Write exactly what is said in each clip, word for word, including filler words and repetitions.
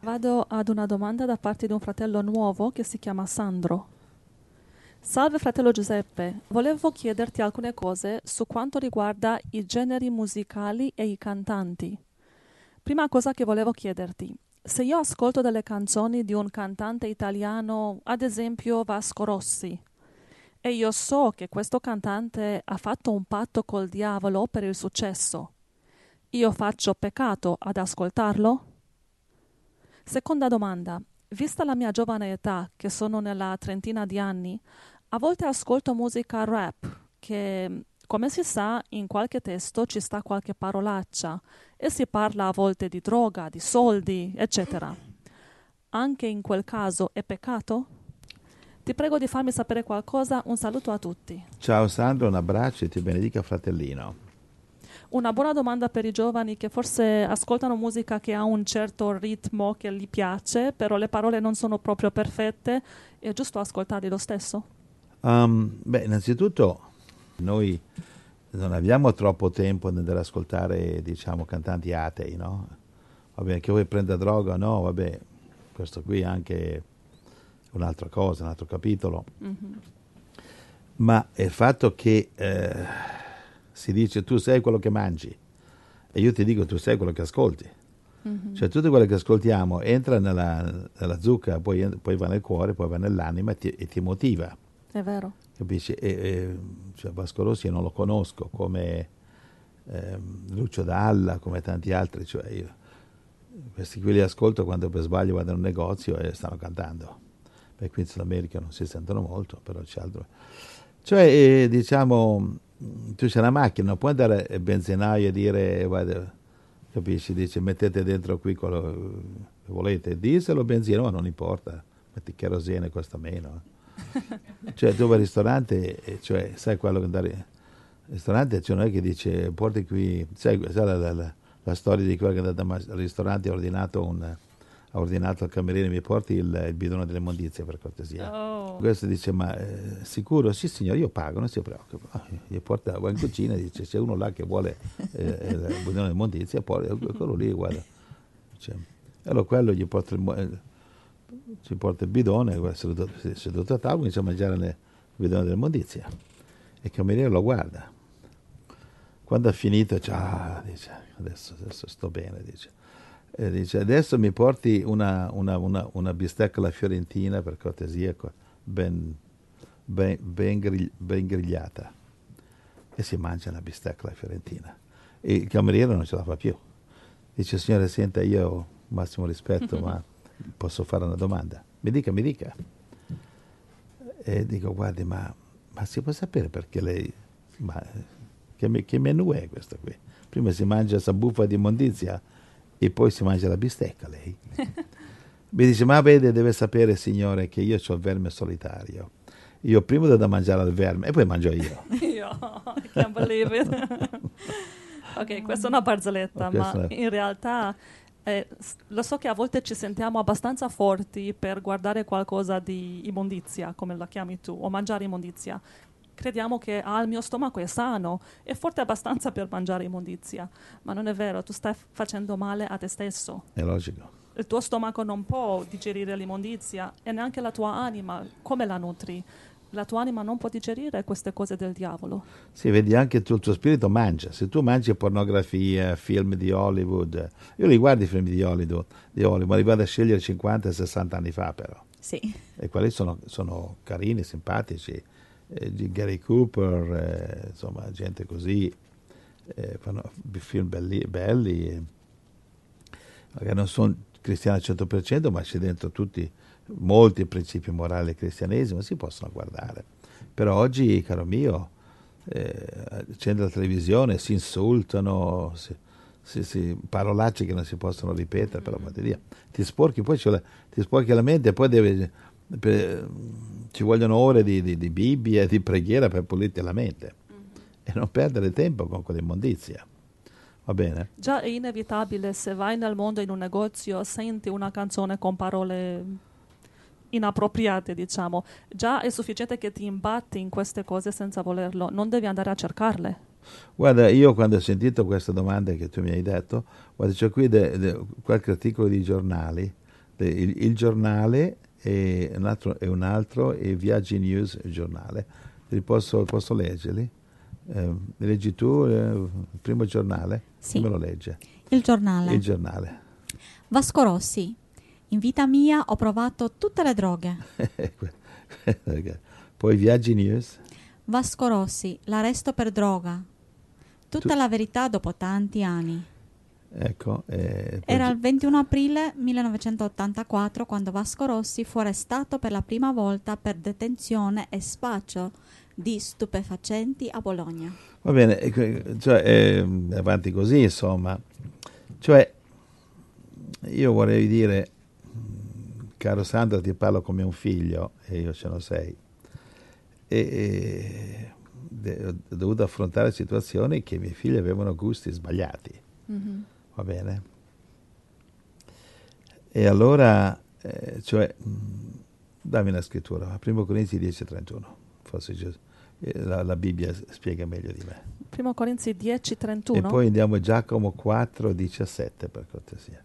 Vado ad una domanda da parte di un fratello nuovo che si chiama Sandro. Salve fratello Giuseppe, volevo chiederti alcune cose su quanto riguarda i generi musicali e i cantanti. Prima cosa che volevo chiederti, se io ascolto delle canzoni di un cantante italiano, ad esempio Vasco Rossi, e io so che questo cantante ha fatto un patto col diavolo per il successo, io faccio peccato ad ascoltarlo? Seconda domanda, vista la mia giovane età, che sono nella trentina di anni, a volte ascolto musica rap, che, come si sa, in qualche testo ci sta qualche parolaccia e si parla a volte di droga, di soldi, eccetera. Anche in quel caso è peccato? Ti prego di farmi sapere qualcosa, un saluto a tutti. Ciao Sandro, un abbraccio e ti benedica fratellino. Una buona domanda per i giovani che forse ascoltano musica che ha un certo ritmo che gli piace, però le parole non sono proprio perfette. È giusto ascoltarli lo stesso? Um, beh, innanzitutto noi non abbiamo troppo tempo nell'ascoltare, diciamo, cantanti atei, no? Vabbè, che vuoi prendere droga, no? Vabbè, questo qui è anche un'altra cosa, un altro capitolo. Mm-hmm. Ma il fatto che eh, si dice tu sei quello che mangi e io ti dico tu sei quello che ascolti. Mm-hmm. Cioè tutto quello che ascoltiamo entra nella, nella zucca, poi, poi va nel cuore, poi va nell'anima e ti, e ti motiva. È vero. Capisci? E, e, cioè Vasco Rossi io non lo conosco come eh, Lucio Dalla, come tanti altri, cioè io, questi qui li ascolto quando per sbaglio vado in un negozio e stanno cantando. Beh, qui in Sud America non si sentono molto, però c'è altro. Cioè, eh, diciamo, tu c'è una macchina, non puoi andare al benzinaio e dire, guarda, capisci, dice, mettete dentro qui quello che volete, diesel o benzina, ma non importa, metti kerosene, costa meno. Cioè, tu vai al ristorante, e, cioè, sai quello che andare al ristorante, cioè non è che dice, porti qui, sai, sai la, la, la, la storia di quello che è andato al ristorante e ha ordinato un... ha ordinato al cameriere mi porti il, il bidone delle immondizie per cortesia. Oh. Questo dice ma eh, sicuro? Sì signore, io pago, non si preoccupa. Ah, gli porta va in cucina e dice c'è uno là che vuole eh, il bidone delle immondizie, poi quello lì guarda. Cioè, allora quello gli porta il, ci porta il bidone, seduto, seduto a tavola, inizia a mangiare il bidone delle immondizie. E il cameriere lo guarda. Quando ha finito dice, ah, dice, adesso, adesso sto bene, dice. E dice adesso mi porti una, una, una, una bistecca alla fiorentina per cortesia ben, ben, ben, grigli, ben grigliata e si mangia una bistecca alla fiorentina e il cameriere non ce la fa più, dice signore senta io ho massimo rispetto ma posso fare una domanda, mi dica mi dica e dico guardi ma, ma si può sapere perché lei ma, che, che menù è questo qui? Prima si mangia questa buffa di immondizia e poi si mangia la bistecca lei. Mi dice ma vede deve sapere signore che io ho il verme solitario, io prima devo mangiare al verme e poi mangio io. Io I can't believe it. Ok, questa è una barzelletta, ma è... in realtà eh, lo so che a volte ci sentiamo abbastanza forti per guardare qualcosa di immondizia, come la chiami tu, o mangiare immondizia. Crediamo che ah, il mio stomaco è sano, è forte abbastanza per mangiare immondizia, ma non è vero, tu stai f- facendo male a te stesso. È logico. Il tuo stomaco non può digerire l'immondizia e neanche la tua anima, come la nutri? La tua anima non può digerire queste cose del diavolo. Sì, vedi, anche tu, il tuo spirito mangia. Se tu mangi pornografia, film di Hollywood, io li guardo i film di Hollywood, di Hollywood ma li vado a scegliere cinquanta sessanta anni fa però. Sì. E quelli sono, sono carini, simpatici. Eh, Gary Cooper, eh, insomma, gente così, eh, fanno film belli, belli eh, magari non sono cristiani al cento per cento, ma c'è dentro tutti molti principi morali del cristianesimo, si possono guardare. Però oggi, caro mio, eh, accende la televisione, si insultano, si, si, si, parolacce che non si possono ripetere, per la Dio. Ti sporchi, poi la, ti sporchi la mente e poi devi... Per, ci vogliono ore di, di, di Bibbia e di preghiera per pulirti la mente mm-hmm. e non perdere tempo con quell'immondizia, va bene? Già è inevitabile, se vai nel mondo in un negozio senti una canzone con parole inappropriate, diciamo, già è sufficiente che ti imbatti in queste cose senza volerlo, non devi andare a cercarle. Guarda, io quando ho sentito queste domande che tu mi hai detto, guarda, c'è qui de, de, qualche articolo di giornali il, il giornale e un altro, e un altro e Viaggi News, il giornale. Li posso, posso leggerli? Eh, leggi tu eh, il primo giornale? Sì. Chi me lo legge? Il giornale. Il giornale. Vasco Rossi. In vita mia ho provato tutte le droghe. Poi Viaggi News. Vasco Rossi, l'arresto per droga. Tutta Tu- la verità dopo tanti anni. Ecco. eh, poi Era gi- il ventuno aprile millenovecentottantaquattro quando Vasco Rossi fu arrestato per la prima volta per detenzione e spaccio di stupefacenti a Bologna. Va bene, e que- cioè, eh, avanti così, insomma. Cioè, io vorrei dire, caro Sandro, ti parlo come un figlio, e io ce ne ho sei, e, e de- ho dovuto affrontare situazioni che i miei figli avevano gusti sbagliati, Mhm. va bene? E allora, eh, cioè, mh, dammi una scrittura, primo Corinzi dieci trentuno, forse Gesù. La, la Bibbia spiega meglio di me. Primo Corinzi dieci trentuno. E poi andiamo a Giacomo quattro diciassette, per cortesia.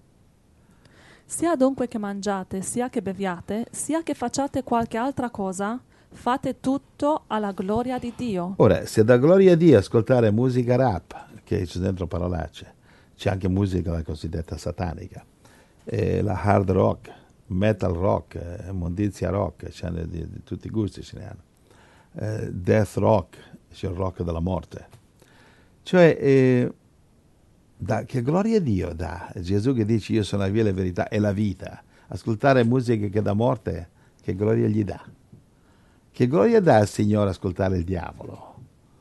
Sia dunque che mangiate, sia che beviate, sia che facciate qualche altra cosa, fate tutto alla gloria di Dio. Ora, se da gloria a Dio ascoltare musica rap, che c'è dentro parolacce, c'è anche musica la cosiddetta satanica, eh, la hard rock, metal rock, eh, mondizia rock, c'è di, di tutti i gusti ce ne hanno. Eh, death rock, c'è il rock della morte. Cioè, eh, da, che gloria a Dio dà Gesù che dice io sono la via, la verità e la vita. Ascoltare musica che dà morte, che gloria gli dà? Che gloria dà al Signore ascoltare il diavolo?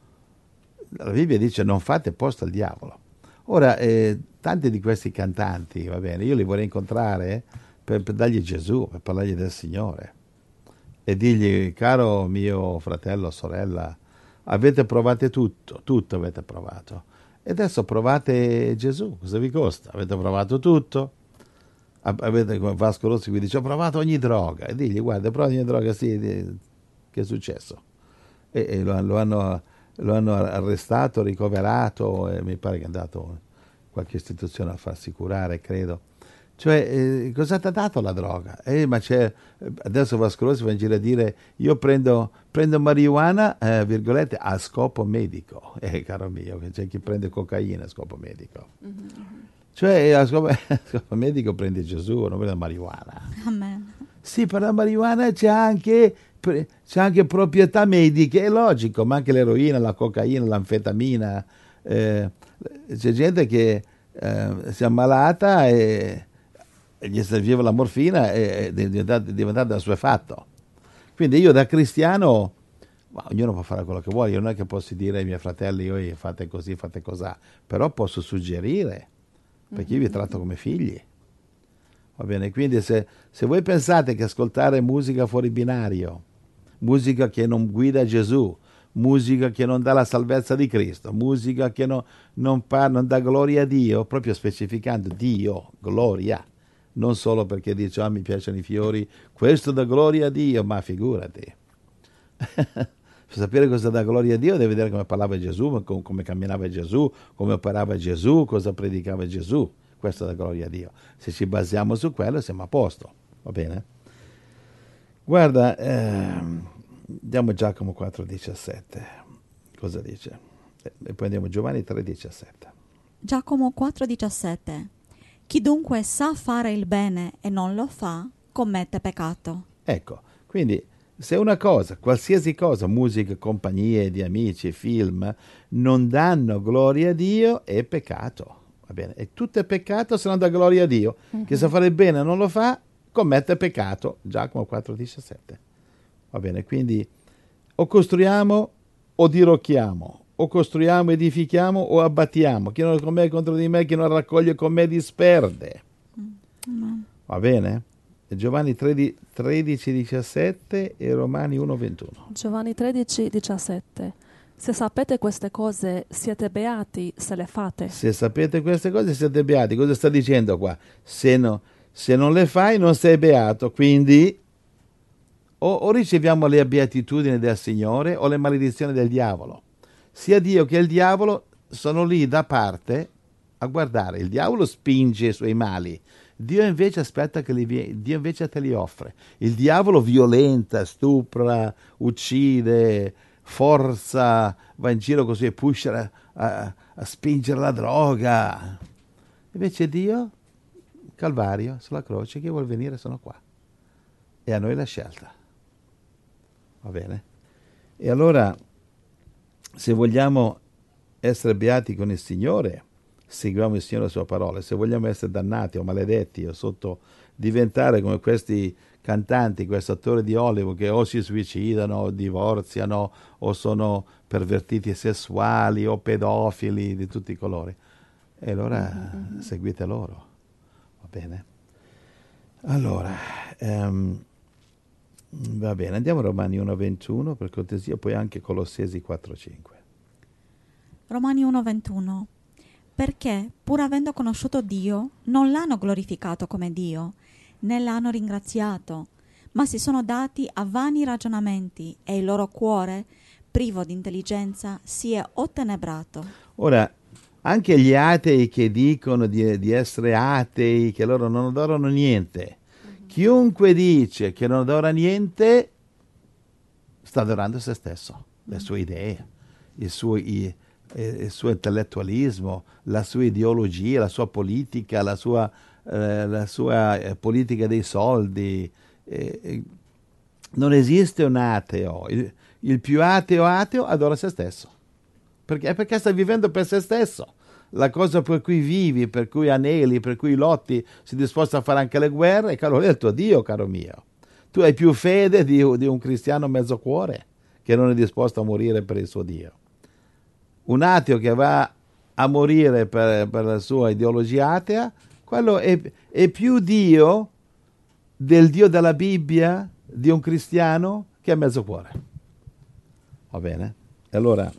La Bibbia dice non fate posto al diavolo. Ora, eh, tanti di questi cantanti, va bene, io li vorrei incontrare per, per dargli Gesù, per parlargli del Signore e dirgli, caro mio fratello o sorella, avete provato tutto, tutto avete provato. E adesso provate Gesù, cosa vi costa? Avete provato tutto? Avete, come Vasco Rossi qui dice, ho provato ogni droga. E digli, guarda, provato ogni droga, sì, che è successo? E, e lo, lo, hanno, lo hanno arrestato, ricoverato, e mi pare che è andato in qualche istituzione a farsi curare, credo. Cioè, eh, cosa ti ha dato la droga? Eh, ma c'è, adesso Vasco Rossi va in giro a dire, io prendo, prendo marijuana, eh, virgolette, a scopo medico. Eh, caro mio, c'è chi prende cocaina a scopo medico. Mm-hmm. Cioè, a scopo, a scopo medico prende Gesù, non prende marijuana. Amen. Sì, per la marijuana c'è anche, c'è anche proprietà mediche, è logico, ma anche l'eroina, la cocaina, l'anfetamina. Eh, c'è gente che eh, si è ammalata e gli serviva la morfina e è diventato, è diventato assuefatto. Quindi io da cristiano, ma ognuno può fare quello che vuole, io non è che posso dire ai miei fratelli, io fate così, fate così, però posso suggerire, perché io vi tratto come figli. Va bene, quindi se, se voi pensate che ascoltare musica fuori binario, musica che non guida Gesù, musica che non dà la salvezza di Cristo, musica che no, non, parla, non dà gloria a Dio, proprio specificando Dio, gloria, non solo perché dice, ah, mi piacciono i fiori, questo dà gloria a Dio, ma figurati. Per sapere cosa dà gloria a Dio devi vedere come parlava Gesù, come, come camminava Gesù, come operava Gesù, cosa predicava Gesù. Questo dà gloria a Dio. Se ci basiamo su quello siamo a posto, va bene? Guarda, ehm, andiamo a Giacomo quattro diciassette, cosa dice? E poi andiamo a Giovanni tre diciassette. Giacomo quattro diciassette. Chi dunque sa fare il bene e non lo fa, commette peccato. Ecco, quindi se una cosa, qualsiasi cosa, musica, compagnie di amici, film, non danno gloria a Dio, è peccato. Va bene, e tutto è peccato se non dà gloria a Dio. Mm-hmm. Chi sa fare il bene e non lo fa, commette peccato. Giacomo quattro diciassette. Va bene, quindi o costruiamo o dirocchiamo, o costruiamo, edifichiamo o abbattiamo. Chi non è con me è contro di me, chi non raccoglie con me disperde. Mm-hmm. Va bene? E Giovanni tredici diciassette e Romani uno ventuno. Giovanni tredici diciassette. Se sapete queste cose, siete beati se le fate. Se sapete queste cose, siete beati. Cosa sta dicendo qua? Se, no, se non le fai, non sei beato. Quindi o, o riceviamo le beatitudini del Signore o le maledizioni del diavolo. Sia Dio che il diavolo sono lì da parte a guardare. Il diavolo spinge i suoi mali. Dio invece aspetta che li vie- Dio invece te li offre. Il diavolo violenta, stupra, uccide, forza, va in giro così e pusha a, a, a spingere la droga. Invece Dio, Calvario, sulla croce, chi vuol venire sono qua. E a noi la scelta. Va bene? E allora, se vogliamo essere beati con il Signore, seguiamo il Signore e la sua parola. Se vogliamo essere dannati o maledetti o sotto, diventare come questi cantanti, questi attori di Hollywood che o si suicidano o divorziano o sono pervertiti sessuali o pedofili di tutti i colori, e allora mm-hmm. seguite loro. Va bene? Allora, um, va bene, andiamo a Romani uno ventuno per cortesia, poi anche Colossesi quattro cinque. Romani uno ventuno. Perché, pur avendo conosciuto Dio, non l'hanno glorificato come Dio, né l'hanno ringraziato, ma si sono dati a vani ragionamenti e il loro cuore, privo di intelligenza, si è ottenebrato. Ora, anche gli atei che dicono di, di essere atei, che loro non adorano niente, mm-hmm. chiunque dice che non adora niente, sta adorando se stesso, mm-hmm. le sue idee, i suoi... il suo intellettualismo, la sua ideologia, la sua politica, la sua, eh, la sua eh, politica dei soldi. Eh, non esiste un ateo. Il, il più ateo ateo adora se stesso. Perché? Perché sta vivendo per se stesso. La cosa per cui vivi, per cui aneli, per cui lotti, sei disposto a fare anche le guerre, caro, è il tuo Dio, caro mio. Tu hai più fede di, di un cristiano mezzo cuore che non è disposto a morire per il suo Dio. Un ateo che va a morire per, per la sua ideologia atea, quello è, è più Dio del Dio della Bibbia di un cristiano che è mezzo cuore. Va bene? E allora,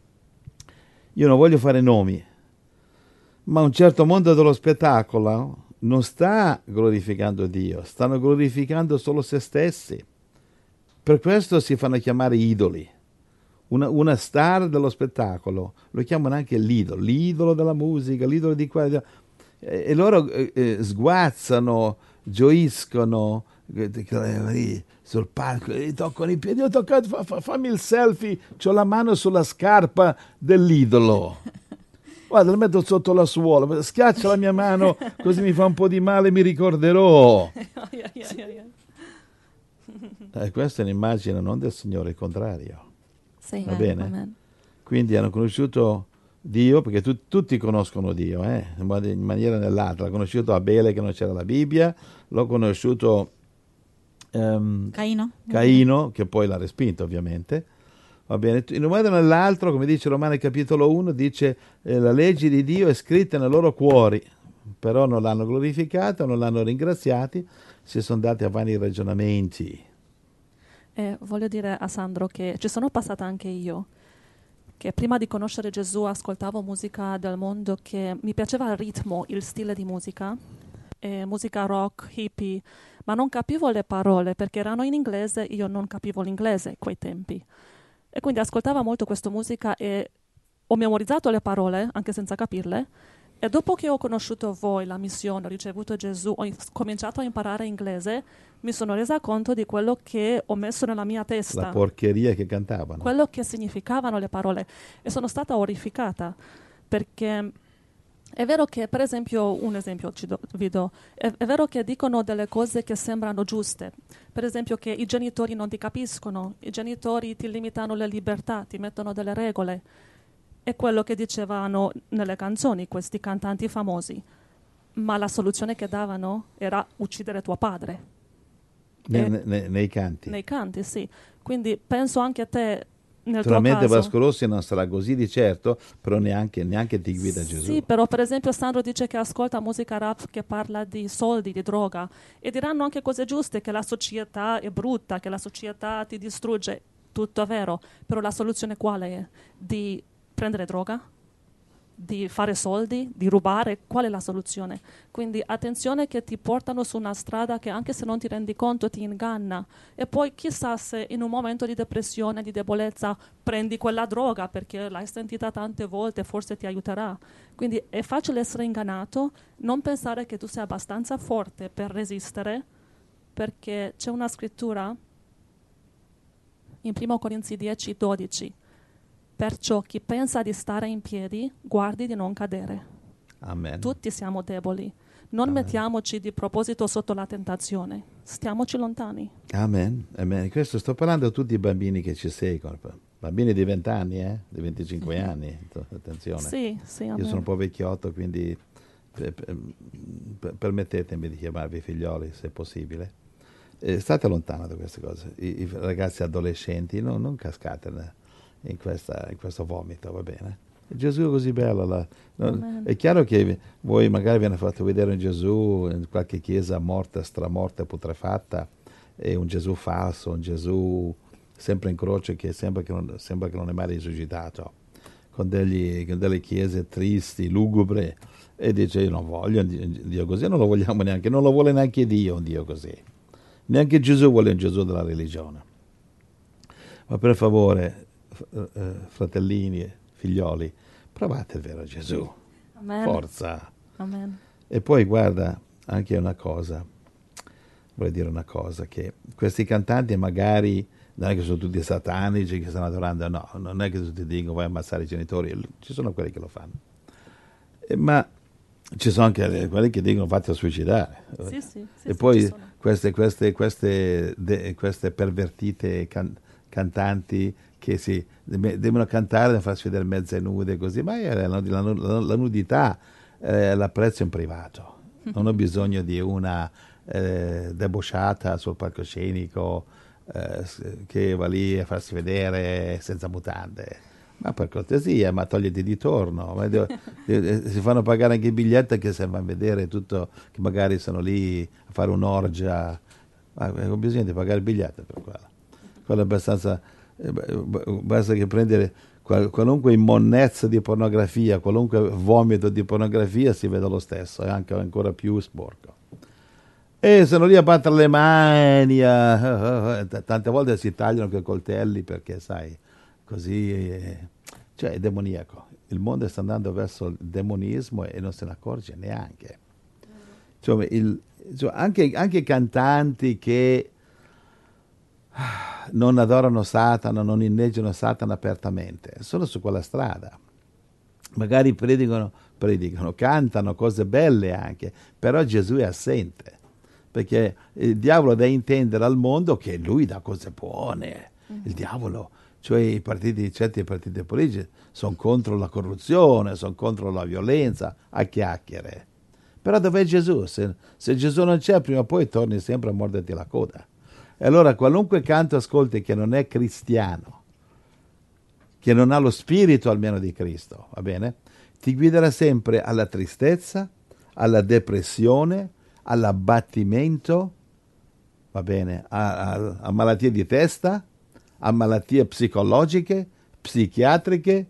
io non voglio fare nomi, ma un certo mondo dello spettacolo non sta glorificando Dio, stanno glorificando solo se stessi. Per questo si fanno chiamare idoli. Una, una star dello spettacolo, lo chiamano anche l'idolo, l'idolo della musica, l'idolo di qua. E, e loro eh, eh, sguazzano, gioiscono eh, sul palco, gli toccano i piedi, ho toccato, fa, fa, fammi il selfie, c'ho la mano sulla scarpa dell'idolo. Guarda, lo metto sotto la suola, schiaccia la mia mano così mi fa un po' di male, mi ricorderò. Eh, questa è un'immagine non del Signore, il contrario. Sì, Va bene? Amen. Quindi hanno conosciuto Dio, perché tu, tutti conoscono Dio, eh? in maniera o nell'altra. L'ho conosciuto Abele che non c'era la Bibbia, l'ho conosciuto um, Caino. Caino, che poi l'ha respinto ovviamente. Va bene? In un modo o nell'altro, come dice Romani capitolo uno, dice eh, la legge di Dio è scritta nei loro cuori, però non l'hanno glorificata, non l'hanno ringraziati, si sono dati a vani ragionamenti. E voglio dire a Sandro che ci sono passata anche io, che prima di conoscere Gesù ascoltavo musica del mondo che mi piaceva il ritmo, il stile di musica, e musica rock, hippie, ma non capivo le parole perché erano in inglese, io non capivo l'inglese a quei tempi. E quindi ascoltavo molto questa musica e ho memorizzato le parole, anche senza capirle, e dopo che ho conosciuto voi, la missione, ho ricevuto Gesù, ho cominciato a imparare inglese, mi sono resa conto di quello che ho messo nella mia testa. La porcheria che cantavano. Quello che significavano le parole. E sono stata orrificata, perché è vero che, per esempio, un esempio ci do, vi do, è, è vero che dicono delle cose che sembrano giuste. Per esempio che i genitori non ti capiscono, i genitori ti limitano le libertà, ti mettono delle regole. È quello che dicevano nelle canzoni questi cantanti famosi. Ma la soluzione che davano era uccidere tuo padre. Ne, ne, ne, nei canti. Nei canti, sì. Quindi penso anche a te nel Naturalmente tuo caso. Vasco Rossi non sarà così di certo, però neanche, neanche ti guida sì, Gesù. Sì, però per esempio Sandro dice che ascolta musica rap che parla di soldi, di droga, e diranno anche cose giuste, che la società è brutta, che la società ti distrugge. Tutto è vero, però la soluzione quale è? Di prendere droga? di fare soldi, di rubare, qual è la soluzione? Quindi attenzione che ti portano su una strada che anche se non ti rendi conto ti inganna e poi chissà se in un momento di depressione, di debolezza prendi quella droga perché l'hai sentita tante volte, forse ti aiuterà. Quindi è facile essere ingannato, non pensare che tu sia abbastanza forte per resistere, perché c'è una scrittura in primo Corinzi dieci dodici. Perciò chi pensa di stare in piedi, guardi di non cadere. Amen. Tutti siamo deboli. Non Amen. mettiamoci di proposito sotto la tentazione. Stiamoci lontani. Amen. Amen. Questo sto parlando a tutti i bambini che ci seguono. Bambini di venti anni, eh? Di venticinque anni. Attenzione. Sì, sì, amen. Io sono un po' vecchiotto, quindi per, per, permettetemi di chiamarvi figlioli, se possibile. Eh, state lontano da queste cose. I, i ragazzi adolescenti, no, non cascate in, questa, in questo vomito, va bene? Gesù è così bello. La, no, è chiaro che voi magari vi hanno fatto vedere un Gesù in qualche chiesa morta, stramorta, putrefatta, e un Gesù falso, un Gesù sempre in croce che sembra che non, sembra che non è mai risuscitato, con, degli, con delle chiese tristi, lugubre, e dice io non voglio un Dio così, non lo vogliamo neanche, non lo vuole neanche Dio un Dio così. Neanche Gesù vuole un Gesù della religione. Ma per favore, fratellini, figlioli, provate il vero Gesù. Amen. Forza. Amen. E poi guarda, anche una cosa, vorrei dire una cosa, che questi cantanti magari non è che sono tutti satanici che stanno adorando, no, non è che tutti dicono vai a ammazzare i genitori, ci sono quelli che lo fanno. Eh, ma ci sono anche quelli che dicono fatti a suicidare. Sì, sì, sì, e sì, poi ci sono. queste, queste, queste, de, queste pervertite can, cantanti che si devono cantare da farsi vedere mezze nude così, ma la, la, la, la nudità eh, l'apprezzo in privato, non ho bisogno di una eh, debosciata sul palcoscenico eh, che va lì a farsi vedere senza mutande. Ma per cortesia, ma togliti di torno. Ma devo, si fanno pagare anche i biglietti che se vanno a vedere tutto, che magari sono lì a fare un'orgia. Ma ho bisogno di pagare il biglietto per quello. Quello è abbastanza. Basta che prendere qual, qualunque immonnezza di pornografia, qualunque vomito di pornografia si vede lo stesso, è anche ancora più sporco. E sono lì a battere le mani, a, tante volte si tagliano con i coltelli perché, sai, così, eh, cioè è demoniaco. Il mondo sta andando verso il demonismo e non se ne accorge neanche. Cioè, il, cioè, anche, anche i cantanti che non adorano Satana, non inneggiano Satana apertamente, sono su quella strada. Magari predicano, predicano, cantano cose belle anche, però Gesù è assente, perché il diavolo dà a intendere al mondo che lui dà cose buone. Il diavolo, cioè i partiti, certi partiti politici, sono contro la corruzione, sono contro la violenza, a chiacchiere. Però dov'è Gesù? Se, se Gesù non c'è, prima o poi torni sempre a morderti la coda. E allora qualunque canto ascolti che non è cristiano, che non ha lo spirito almeno di Cristo, va bene? Ti guiderà sempre alla tristezza, alla depressione, all'abbattimento, va bene? A, a, a malattie di testa, a malattie psicologiche, psichiatriche,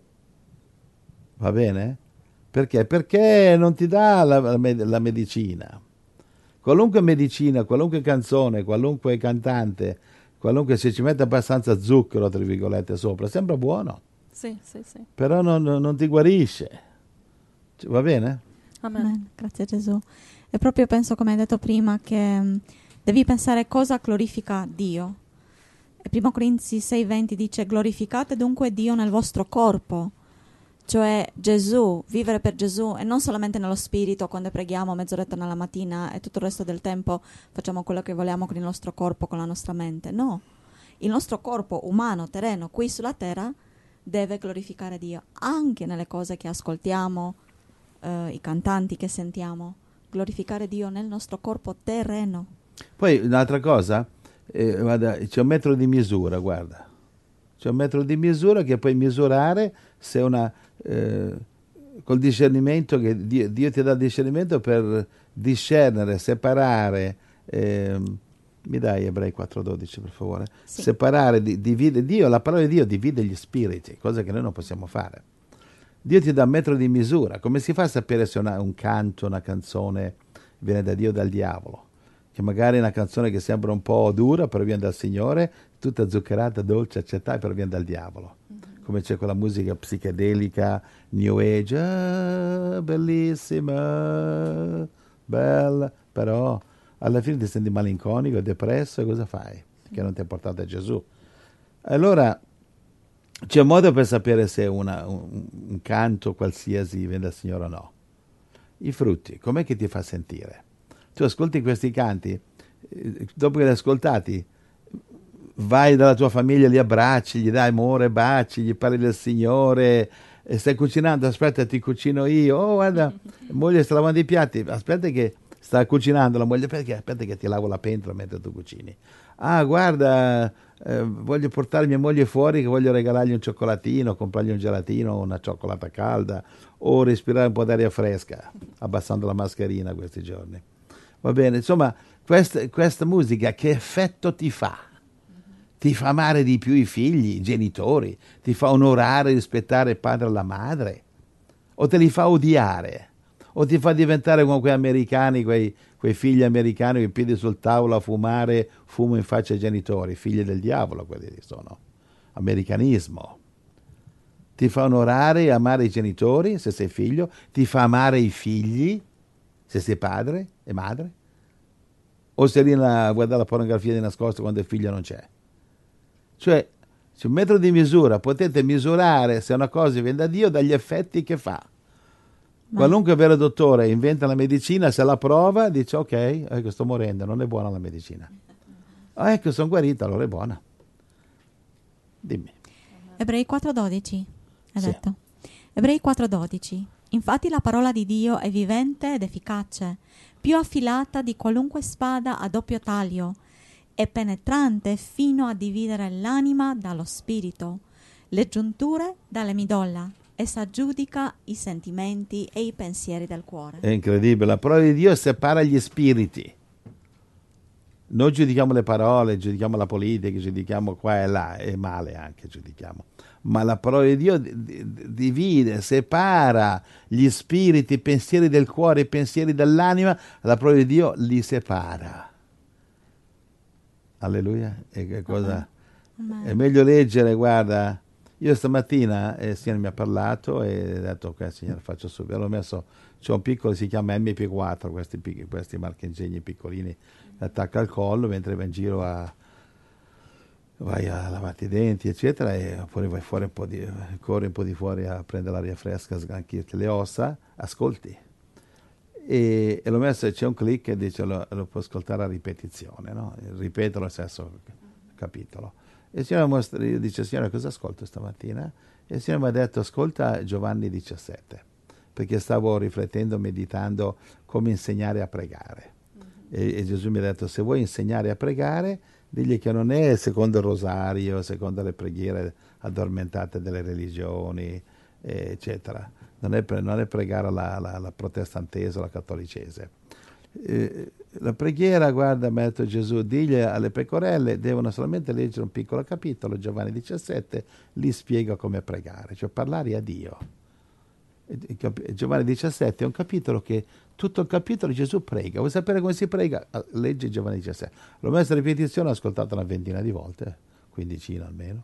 va bene? Perché? Perché non ti dà la, la, la medicina. Qualunque medicina, qualunque canzone, qualunque cantante, qualunque se ci mette abbastanza zucchero, tra virgolette, sopra, sembra buono. Sì, sì, sì. Però non, non ti guarisce. Va bene? Amen. Amen. Grazie Gesù. E proprio penso, come hai detto prima, che mh, devi pensare cosa glorifica Dio. E primo Corinzi sei venti dice glorificate dunque Dio nel vostro corpo. Cioè Gesù, vivere per Gesù e non solamente nello spirito quando preghiamo mezz'oretta nella mattina e tutto il resto del tempo facciamo quello che vogliamo con il nostro corpo, con la nostra mente. No, il nostro corpo umano, terreno, qui sulla terra deve glorificare Dio anche nelle cose che ascoltiamo, eh, i cantanti che sentiamo. Glorificare Dio nel nostro corpo terreno. Poi un'altra cosa, eh, guarda, c'è un metro di misura, guarda. C'è un metro di misura che puoi misurare se una... Eh, col discernimento che Dio, Dio ti dà il discernimento per discernere, separare, eh, mi dai Ebrei quattro dodici per favore, Sì. separare, di, divide, Dio, la parola di Dio divide gli spiriti, cosa che noi non possiamo fare. Dio ti dà un metro di misura. Come si fa a sapere se una, un canto, una canzone viene da Dio o dal diavolo? Che magari è una canzone che sembra un po' dura, però viene dal Signore, tutta zuccherata, dolce, accettata, però viene dal diavolo. Mm-hmm. Come c'è quella musica psichedelica, New Age, ah, bellissima, bella, però alla fine ti senti malinconico, depresso, e cosa fai? Perché non ti ha portato a Gesù. Allora, c'è un modo per sapere se una, un, un canto qualsiasi viene dal Signore o no. I frutti, com'è che ti fa sentire? Tu ascolti questi canti, eh, dopo che li hai ascoltati, vai dalla tua famiglia, li abbracci, gli dai amore, baci, gli parli del Signore, e stai cucinando, aspetta, ti cucino io, oh guarda, moglie sta lavando i piatti, aspetta che sta cucinando la moglie, perché aspetta che ti lavo la pentola mentre tu cucini. Ah, guarda, eh, voglio portare mia moglie fuori, che voglio regalargli un cioccolatino, comprargli un gelatino, una cioccolata calda, o respirare un po' d'aria fresca, abbassando la mascherina questi giorni. Va bene, insomma, questa, questa musica che effetto ti fa? Ti fa amare di più i figli, i genitori? Ti fa onorare e rispettare il padre e la madre? O te li fa odiare? O ti fa diventare come quei americani, quei, quei figli americani con i piedi sul tavolo a fumare fumo in faccia ai genitori, figli del diavolo quelli lì sono. Americanismo. Ti fa onorare e amare i genitori se sei figlio? Ti fa amare i figli se sei padre e madre? O sei lì a guardare la pornografia di nascosto quando il figlio non c'è? Cioè, c'è un metro di misura, potete misurare se una cosa viene da Dio dagli effetti che fa. Ma qualunque vero dottore inventa la medicina, se la prova, dice ok, ecco sto morendo, non è buona la medicina. Ah, ecco, sono guarito, allora è buona. Dimmi. Ebrei quattro dodici, hai Sì. detto. Ebrei quattro dodici. Infatti la parola di Dio è vivente ed efficace, più affilata di qualunque spada a doppio taglio, e penetrante fino a dividere l'anima dallo spirito, le giunture dalle midolla, essa giudica i sentimenti e i pensieri del cuore. È incredibile, la parola di Dio separa gli spiriti. Noi giudichiamo le parole, giudichiamo la politica, giudichiamo qua e là, e male anche giudichiamo. Ma la parola di Dio divide, separa gli spiriti, i pensieri del cuore, i pensieri dell'anima, la parola di Dio li separa. Alleluia. E che cosa? Amen. È meglio leggere, guarda, io stamattina eh, il Signore mi ha parlato e ho detto ok Signore faccio subito, l'ho messo, c'è un piccolo, si chiama M P quattro, questi, questi marchingegni piccolini, attacca al collo mentre va in giro a vai a lavarti i denti eccetera, e poi vai fuori un po' di, corri un po' di fuori a prendere l'aria fresca, sganchirti le ossa, ascolti. E, e l'ho messo, c'è un click che dice lo, lo puoi ascoltare a ripetizione, no? Ripeto lo stesso capitolo. E il Signore mostra, io dice Signore cosa ascolto stamattina? E il Signore mi ha detto ascolta Giovanni diciassette, perché stavo riflettendo, meditando come insegnare a pregare. Mm-hmm. E, e Gesù mi ha detto se vuoi insegnare a pregare digli che non è secondo il rosario, secondo le preghiere addormentate delle religioni, eccetera. Non è, non è pregare la, la, la protestantese o la cattolicese. Eh, la preghiera, guarda, mi ha detto Gesù, digli alle pecorelle, devono solamente leggere un piccolo capitolo, Giovanni diciassette, lì spiega come pregare, cioè parlare a Dio. E, e, Giovanni diciassette è un capitolo che, tutto il capitolo Gesù prega. Vuoi sapere come si prega? Leggi Giovanni diciassette. L'ho messo a ripetizione, l'ho ascoltato una ventina di volte, quindicina almeno.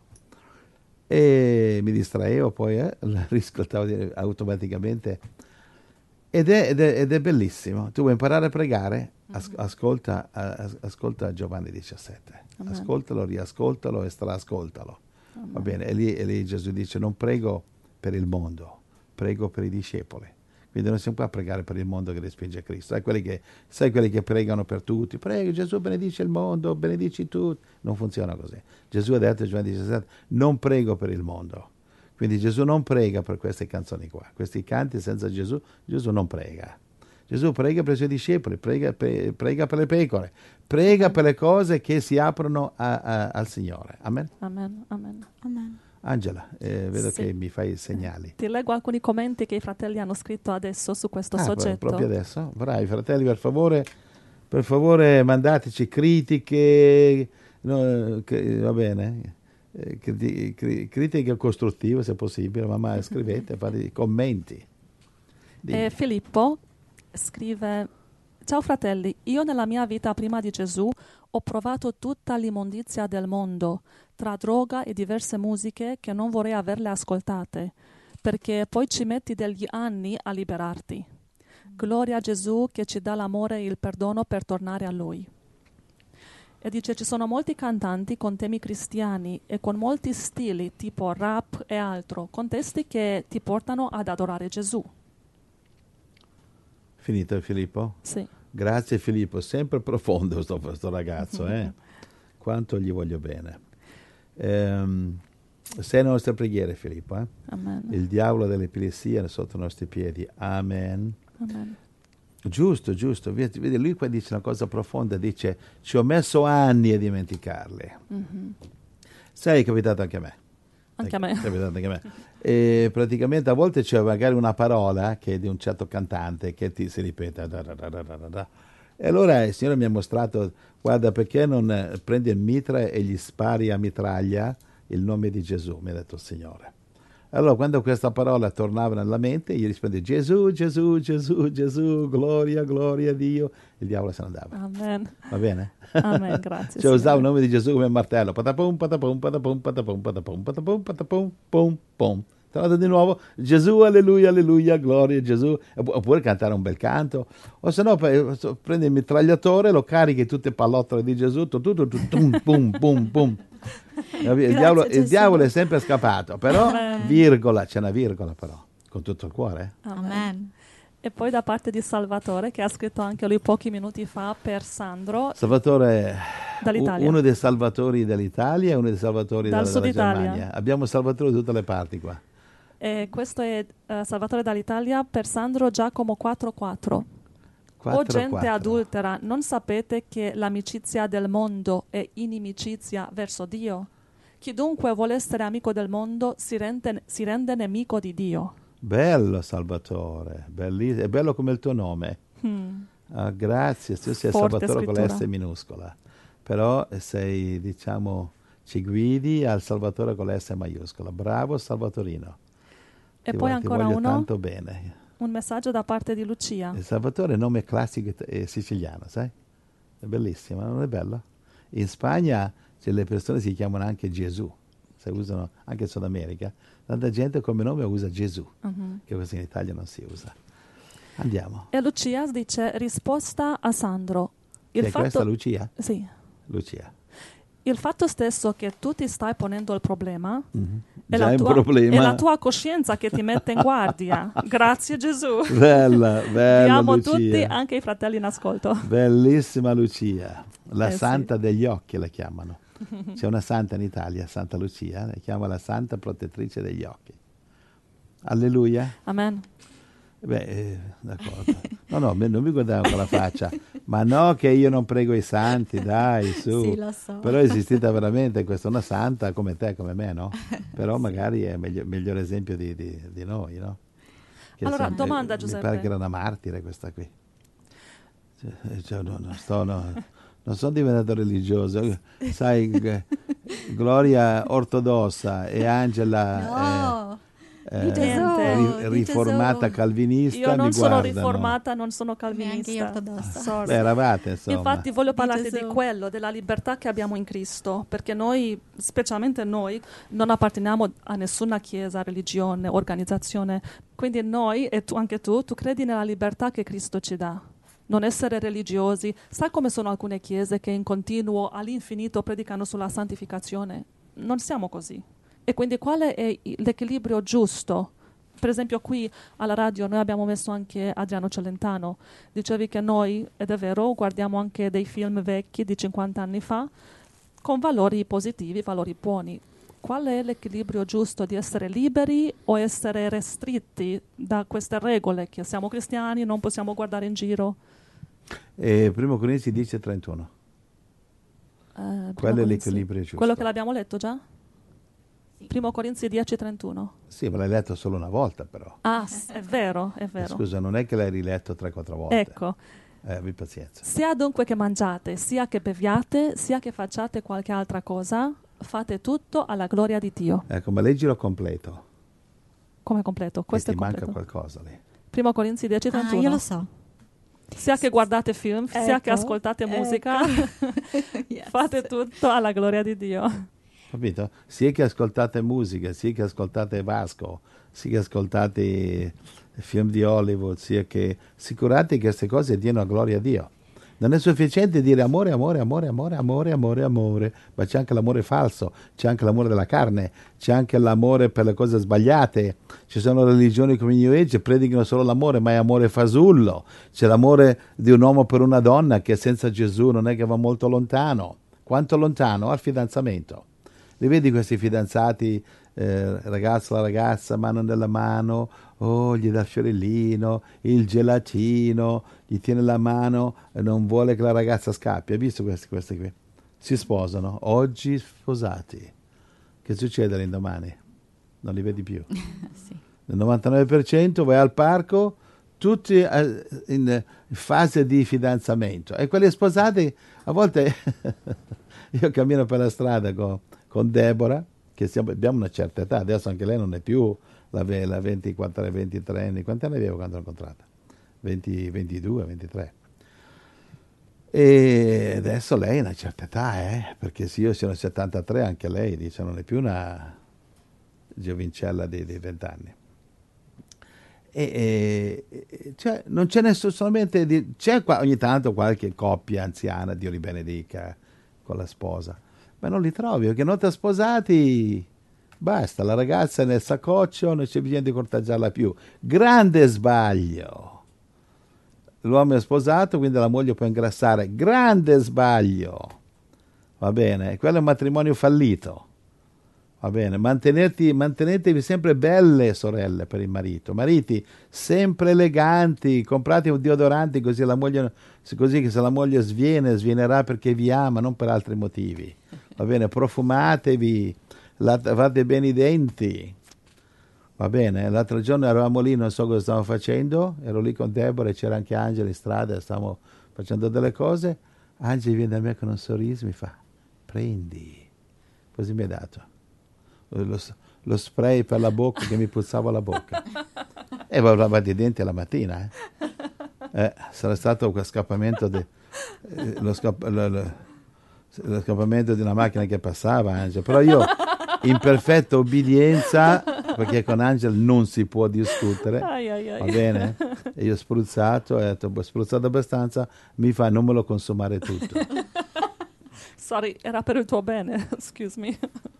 E mi distraevo, poi eh, la riscoltavo automaticamente ed è, ed, è, ed è bellissimo. Tu vuoi imparare a pregare? As, ascolta, as, ascolta Giovanni diciassette. Amen. Ascoltalo, riascoltalo e strascoltalo. Va bene? E lì, e lì Gesù dice non prego per il mondo, prego per i discepoli. Quindi non siamo qua a pregare per il mondo che respinge a Cristo. Sai quelli che, sai quelli che pregano per tutti? Prego, Gesù benedice il mondo, benedici tutti. Non funziona così. Gesù ha detto, Giovanni diciassette, non prego per il mondo. Quindi Gesù non prega per queste canzoni qua. Questi canti senza Gesù, Gesù non prega. Gesù prega per i suoi discepoli, prega per, prega per le pecore, prega per le cose che si aprono a, a, al Signore. Amen? Amen, amen, amen. Angela, eh, vedo sì. che mi fai segnali. Ti leggo alcuni commenti che i fratelli hanno scritto adesso su questo ah, soggetto. Proprio adesso? Bravi fratelli, per favore, per favore mandateci critiche, no, che, va bene, eh, criti- cri- critica costruttiva se possibile, ma scrivete, fate i commenti. E Filippo scrive: ciao fratelli, io nella mia vita prima di Gesù ho provato tutta l'immondizia del mondo, tra droga e diverse musiche che non vorrei averle ascoltate, perché poi ci metti degli anni a liberarti. Gloria a Gesù che ci dà l'amore e il perdono per tornare a Lui. E dice: ci sono molti cantanti con temi cristiani e con molti stili tipo rap e altro, con testi che ti portano ad adorare Gesù. Finito Filippo? Sì. Grazie Filippo, sempre profondo sto, sto ragazzo, eh? Quanto gli voglio bene. Ehm, sei le nostre preghiere Filippo, eh? Amen. Il diavolo dell'epilessia è sotto i nostri piedi. Amen. Amen. Giusto, giusto. Vedi, lui qua dice una cosa profonda, dice ci ho messo anni a dimenticarle. Mm-hmm. Sai, è capitato anche a me. Anche a me. È capitato anche a me. E praticamente a volte c'è magari una parola che è di un certo cantante che ti si ripete. Da, da, da, da, da, da. E allora il Signore mi ha mostrato, guarda, perché non prendi il mitra e gli spari a mitraglia il nome di Gesù, mi ha detto il Signore. Allora quando questa parola tornava nella mente, gli risponde Gesù, Gesù, Gesù, Gesù, gloria, gloria a Dio. Il diavolo se ne andava. Amen. Va bene? Amen, grazie. Cioè usava il nome di Gesù come martello. Patapum, patapum, patapum, patapum, patapum, patapum, patapum, pum, pum. Tra l'altro di nuovo, Gesù, alleluia, alleluia, gloria a Gesù. Oppure cantare un bel canto. O se no, prendi il mitragliatore, lo carichi tutte le pallottole di Gesù, tutto, tutto, pum, pum, pum, pum. Il diavolo, il diavolo è sempre scappato, però, Amen. virgola, c'è una virgola però, con tutto il cuore. Amen. Amen. E poi da parte di Salvatore, che ha scritto anche lui pochi minuti fa per Sandro. Salvatore, Dall'Italia. uno dei salvatori dell'Italia e uno dei salvatori Dal della, sud della Italia. Germania. Abbiamo salvatori da tutte le parti qua. E questo è uh, Salvatore dall'Italia per Sandro Giacomo quattro quattro. quattro, O gente quattro. adultera, non sapete che l'amicizia del mondo è inimicizia verso Dio? Chi dunque vuole essere amico del mondo si rende, si rende nemico di Dio. Bello Salvatore, belliss- è bello come il tuo nome. Hmm. Ah, grazie, tu sei Forte Salvatore con la scrittura. S minuscola, però sei, diciamo, ci guidi al Salvatore con la S maiuscola. Bravo Salvatorino. E Ti poi voglio- ancora ti voglio uno, tanto bene. un messaggio da parte di Lucia. Il Salvatore è nome classico it- eh, siciliano, sai? È bellissimo, non è bello? In Spagna cioè, le persone si chiamano anche Gesù, se usano anche in Sud America. Tanta gente come nome usa Gesù, Mhm. che questo in Italia non si usa. Andiamo. E Lucia dice risposta a Sandro. Chi Il è fatto, questa Lucia? sì, Lucia. il fatto stesso che tu ti stai ponendo il problema Mhm. è, Già la è un tua, problema. è la tua coscienza che ti mette in guardia. Grazie Gesù. Bella, bella Vi amo Lucia. tutti, anche i fratelli in ascolto. Bellissima Lucia, la Eh sì. santa degli occhi la chiamano. C'è una santa in Italia, Santa Lucia, la chiama la santa protettrice degli occhi. Alleluia. Amen. Beh, eh, d'accordo. No, no, me- non mi guardavo con la faccia. Ma no che io non prego i santi, dai, su. Sì, lo so. Però è esistita veramente questa, una santa come te, come me, no? Però magari è meglio, miglior esempio di, di, di noi, no? Che Allora, sempre- domanda, Mi Giuseppe. pare che era una martire questa qui. Cioè, cioè, no, non sto, no, non sono diventato religioso. Sai, eh, Gloria ortodossa e Angela... No, eh, di eh, Gesù, ri- di riformata Gesù. calvinista Io non mi sono guardano. riformata, non sono Neanche io calvinista. ortodossa. Sorry. Beh, eravate insomma. Infatti voglio Di parlarti di, Gesù. quello, della libertà che abbiamo in Cristo, perché noi, specialmente noi, non apparteniamo a nessuna chiesa, religione, organizzazione. Quindi noi, e tu, anche tu, tu credi nella libertà che Cristo ci dà. Non essere religiosi. Sai come sono alcune chiese che in continuo, all'infinito, predicano sulla santificazione? Non siamo così. E quindi quale è l'equilibrio giusto? Per esempio qui alla radio noi abbiamo messo anche Adriano Celentano. Dicevi che noi, ed è vero, guardiamo anche dei film vecchi di cinquanta anni fa con valori positivi, valori buoni. Qual è l'equilibrio giusto di essere liberi o essere restretti da queste regole che siamo cristiani, non possiamo guardare in giro? E primo Corinzi dice trentuno. Eh, Primo Quello è Corinzi- l'equilibrio giusto. Quello che l'abbiamo letto già? Primo Corinzi dieci trentuno. Sì, ma l'hai letto solo una volta però. Ah, s- è vero, è vero. Scusa, non è che l'hai riletto tre quattro volte. Ecco, Eh, abbi pazienza. sia dunque che mangiate, sia che beviate, sia che facciate qualche altra cosa, fate tutto alla gloria di Dio. Ecco, ma leggilo completo. Come completo? Questo ti è completo. manca qualcosa lì. Primo Corinzi dieci trentuno. Ah, io lo so. Sia che guardate film, sia Ecco, che ascoltate ecco. musica, Yes. fate tutto alla gloria di Dio. Capito? Sia che ascoltate musica, sia che ascoltate Vasco, sia che ascoltate film di Hollywood, sia che assicurate che queste cose diano a gloria a Dio. Non è sufficiente dire amore, amore, amore, amore, amore, amore, amore, ma c'è anche l'amore falso, c'è anche l'amore della carne, c'è anche l'amore per le cose sbagliate. Ci sono religioni come New Age che predicano solo l'amore, ma è amore fasullo. C'è l'amore di un uomo per una donna che senza Gesù non è che va molto lontano. Quanto lontano? Al fidanzamento. Li vedi questi fidanzati, eh, ragazzo, la ragazza, mano nella mano, oh, gli dà il fiorellino, il gelatino, gli tiene la mano e non vuole che la ragazza scappi. Hai visto questi, questi qui? Si sposano, oggi sposati. Che succede l'indomani? Non li vedi più. Sì. Nel novantanove per cento vai al parco, tutti eh, in fase di fidanzamento. E quelli sposati, a volte, io cammino per la strada con... con Deborah, che siamo, abbiamo una certa età, adesso anche lei non è più la, la ventiquattro, ventitré anni, quanti anni avevo quando l'ho incontrata? venti, ventidue, ventitré. E adesso lei ha una certa età, eh? Perché se io sono settantatré, anche lei dice non è più una giovincella di, di venti anni. E, e cioè, non ce n'è solamente, di, c'è qua, ogni tanto qualche coppia anziana, Dio li benedica, con la sposa. Ma non li trovi, perché non ti sposati, basta, la ragazza è nel saccoccio, non c'è bisogno di corteggiarla più. Grande sbaglio. L'uomo è sposato, quindi la moglie può ingrassare. Grande sbaglio. Va bene? Quello è un matrimonio fallito. Va bene? Mantenerti, mantenetevi sempre belle, sorelle, per il marito. Mariti, sempre eleganti, comprate un deodorante così la moglie, così che se la moglie sviene, svienerà perché vi ama, non per altri motivi. Va bene, profumatevi, lavate bene i denti. Va bene, l'altro giorno eravamo lì, non so cosa stavamo facendo, ero lì con Deborah e c'era anche Angela in strada, stavamo facendo delle cose. Angela viene da me con un sorriso e mi fa, prendi. Così mi ha dato lo, lo spray per la bocca che mi puzzava la bocca. E avevo lavato i denti la mattina. Eh. Eh, sarà stato quel scappamento di... Eh, lo scapp- lo, lo, lo scappamento di una macchina che passava, Angela, però io in perfetta obbedienza, perché con Angela non si può discutere, ai, ai, ai. va bene? E io ho spruzzato, ho detto, ho spruzzato abbastanza, mi fa non me lo consumare tutto. Sorry, era per il tuo bene, excuse me.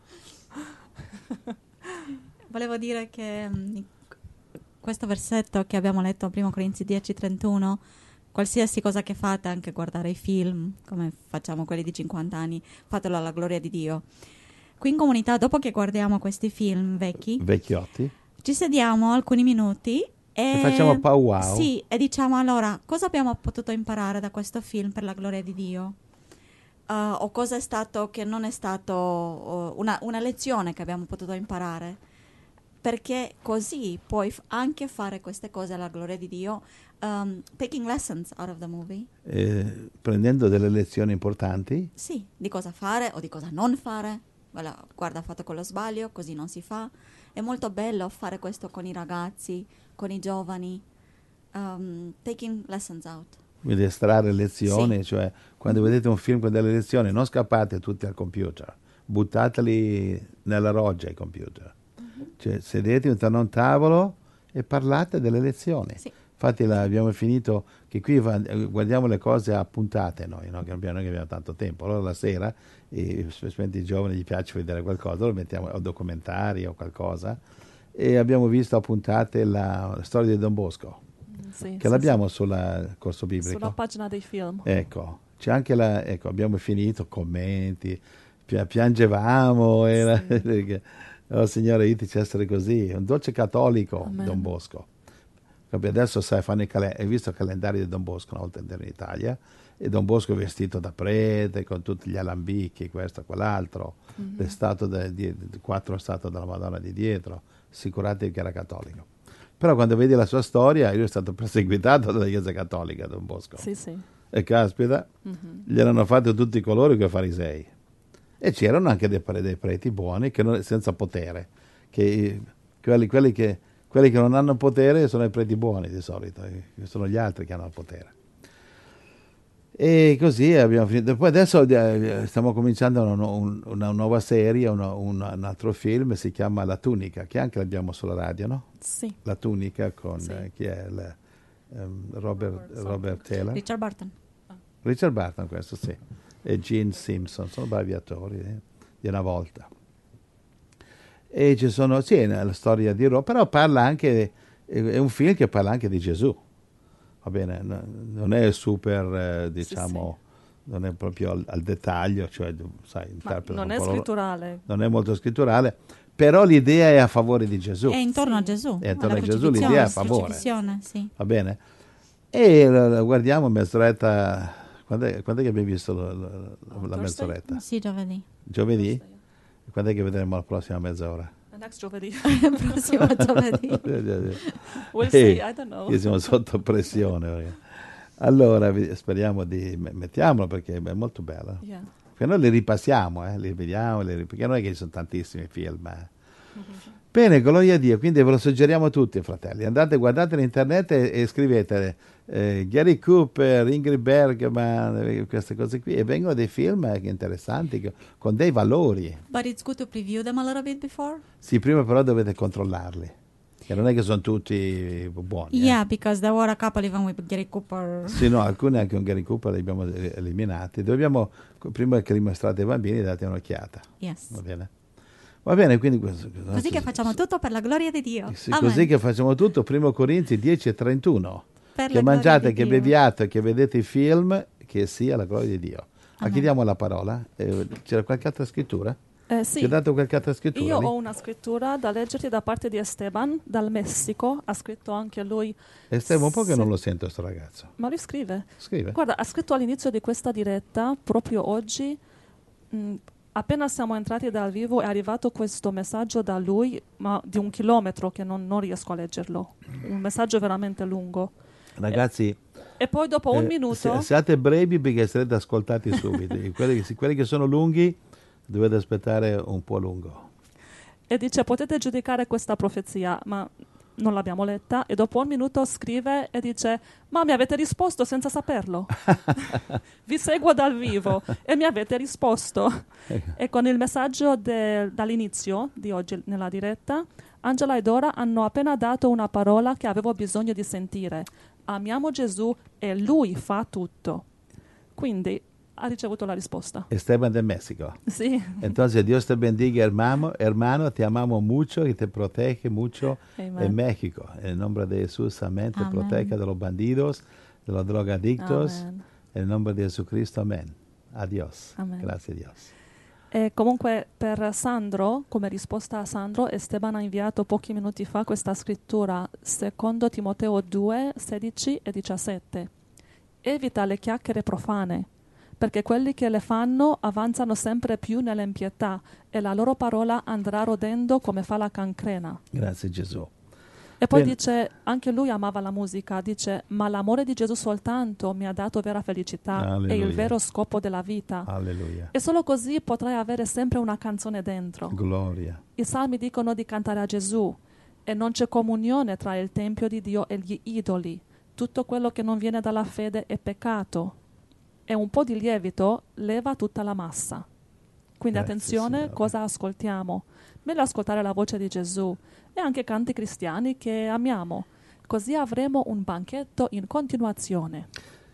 Volevo dire che mh, questo versetto che abbiamo letto a primo Corinzi dieci trentuno, qualsiasi cosa che fate, anche guardare i film, come facciamo quelli di cinquanta anni, fatelo alla gloria di Dio. Qui in comunità, dopo che guardiamo questi film vecchi, Vecchiotti, ci sediamo alcuni minuti e, e facciamo powwow. Sì, e diciamo allora, cosa abbiamo potuto imparare da questo film per la gloria di Dio? Uh, o cosa è stato che non è stato uh, una, una lezione che abbiamo potuto imparare? Perché così puoi f- anche fare queste cose alla gloria di Dio, um, taking lessons out of the movie. Eh, prendendo delle lezioni importanti. Sì, di cosa fare o di cosa non fare. Guarda, guarda, ha fatto quello sbaglio, così non si fa. È molto bello fare questo con i ragazzi, con i giovani, um, taking lessons out. Quindi estrarre lezioni, Sì. cioè quando vedete un film con delle lezioni non scappate tutti al computer, buttateli nella roggia i computer. Cioè, sedetevi intorno a un tavolo e parlate delle lezioni. Sì. Infatti la, abbiamo finito che qui va, guardiamo le cose a puntate noi, no? Che abbiamo, noi che abbiamo tanto tempo. Allora la sera, e specialmente i giovani gli piace vedere qualcosa, lo mettiamo o documentari o qualcosa, e abbiamo visto a puntate la, la storia di Don Bosco, Sì, che sì, l'abbiamo sul corso sì. biblico. Sulla pagina dei film. Ecco, c'è anche la, ecco, abbiamo finito, commenti, pi- piangevamo, era, Sì. oh Signore, io ti ci essere così, un dolce cattolico, Amen. Don Bosco. Adesso sai, fanno il cal- hai visto il calendario di Don Bosco una volta in Italia, e Don Bosco vestito da prete, con tutti gli alambicchi, questo, quell'altro, Mm-hmm. le statue de, di, di, quattro statue della Madonna di dietro, assicuratevi che era cattolico. Però quando vedi la sua storia, lui è stato perseguitato dalla Chiesa Cattolica, Don Bosco. Sì, sì. E caspita, Mm-hmm. gli erano fatti tutti i colori quei farisei. E c'erano anche dei, pre- dei preti buoni che non, senza potere, che quelli, quelli, che quelli che non hanno potere sono i preti buoni di solito, eh, sono gli altri che hanno il potere. E così abbiamo finito. Poi adesso eh, stiamo cominciando una, un- una nuova serie, una- un, un altro film, si chiama La Tunica, che anche l'abbiamo sulla radio, no? Sì. La Tunica con Sì. eh, chi è? Il, ehm, Robert, Robert Robert Taylor. Richard Burton. Richard Burton, questo sì. E Gene Simpson, sono bravi attori eh, di una volta. E ci sono, sì, è la storia di Roma, però parla anche, è un film che parla anche di Gesù. Va bene, no- non è super, eh, diciamo, non è proprio al, al dettaglio, cioè, sai, Ma interpreta non un è po' loro- scritturale. non è molto scritturale, però l'idea è a favore di Gesù. È intorno Sì. a Gesù. È intorno alla a Gesù, crocifissione, l'idea è a favore. crocifissione, sì. Va bene? E la- la guardiamo mezz'oretta. Quando è, quando è che abbiamo visto la, la- la Thursday? mezz'oretta? Sì, giovedì. Giovedì? Quando è che vedremo la prossima mezz'ora? Next giovedì. Prossimo giovedì. We'll Eh, see, I don't know. che siamo sotto pressione. perché- Allora vi- speriamo di me- mettiamolo perché è molto bella. Yeah. Perché noi li ripassiamo, eh, li vediamo, li ri- perché non è che ci sono tantissimi film. eh. Bene, gloria a Dio, quindi ve lo suggeriamo tutti, fratelli. Andate, guardate in internet e, e scrivete eh, Gary Cooper, Ingrid Bergman, eh, queste cose qui, e vengono dei film eh, interessanti, che- con dei valori. But it's good to preview them a little bit before. Sì, prima però dovete controllarli, che non è che sono tutti buoni. eh. Yeah, because there were a couple even with Gary Cooper. Sì, no, alcuni anche con Gary Cooper li abbiamo eh, eliminati. Dobbiamo, prima che li mostrate ai bambini, date un'occhiata. Yes. Va bene? Va bene, quindi questo, Così che facciamo tutto per la gloria di Dio. Sì, Amen. così che facciamo tutto, primo Corinzi dieci e trentuno. Per Che la gloria mangiate, di che Dio. beviate, che vedete i film, che sia la gloria di Dio. A chi Amen. diamo la parola? Eh, c'era qualche altra scrittura? Eh, Ci sì. ha dato qualche altra scrittura? Io lì? ho una scrittura da leggerti da parte di Esteban dal Messico, ha scritto anche lui. E stiamo un po' che Sì. non lo sento sto ragazzo. Ma lui scrive. Scrive. Guarda, ha scritto all'inizio di questa diretta, proprio oggi, mh, appena siamo entrati dal vivo è arrivato questo messaggio da lui, ma di un chilometro che non, non riesco a leggerlo. Un messaggio veramente lungo. Ragazzi, E poi dopo un eh, minuto... si- siate brevi perché sarete ascoltati subito. quelli, che- quelli che sono lunghi dovete aspettare un po' a lungo. E dice, potete giudicare questa profezia, ma non l'abbiamo letta. E dopo un minuto scrive e dice, ma mi avete risposto senza saperlo. Vi seguo dal vivo e mi avete risposto. E con il messaggio de- dall'inizio di oggi nella diretta, Angela e Dora hanno appena dato una parola che avevo bisogno di sentire. Amiamo Gesù e Lui fa tutto. Quindi ha ricevuto la risposta. Esteban de México. Sì. Entonces, Dios te bendiga, hermano. Hermano, te amamos mucho y te protege mucho Amen. en México. En el nombre de Jesús, amén. Te Amén. protege de los bandidos, de los drogadictos. Amen. En el nombre de Jesucristo, amén. Adiós. Amén. Grazie a Dios. E comunque per Sandro, come risposta a Sandro, Esteban ha inviato pochi minuti fa questa scrittura, secondo Timoteo due, sedici e diciassette. Evita le chiacchiere profane, perché quelli che le fanno avanzano sempre più nell'impietà e la loro parola andrà rodendo come fa la cancrena. Grazie Gesù. E poi Bene. dice, anche lui amava la musica, dice, ma l'amore di Gesù soltanto mi ha dato vera felicità e Alleluia. il vero scopo della vita. Alleluia. E solo così potrai avere sempre una canzone dentro. Gloria. I salmi dicono di cantare a Gesù e non c'è comunione tra il Tempio di Dio e gli idoli. Tutto quello che non viene dalla fede è peccato. E un po' di lievito leva tutta la massa. Quindi Grazie, attenzione Signore. cosa ascoltiamo. Meglio ascoltare la voce di Gesù e anche canti cristiani che amiamo. Così avremo un banchetto in continuazione.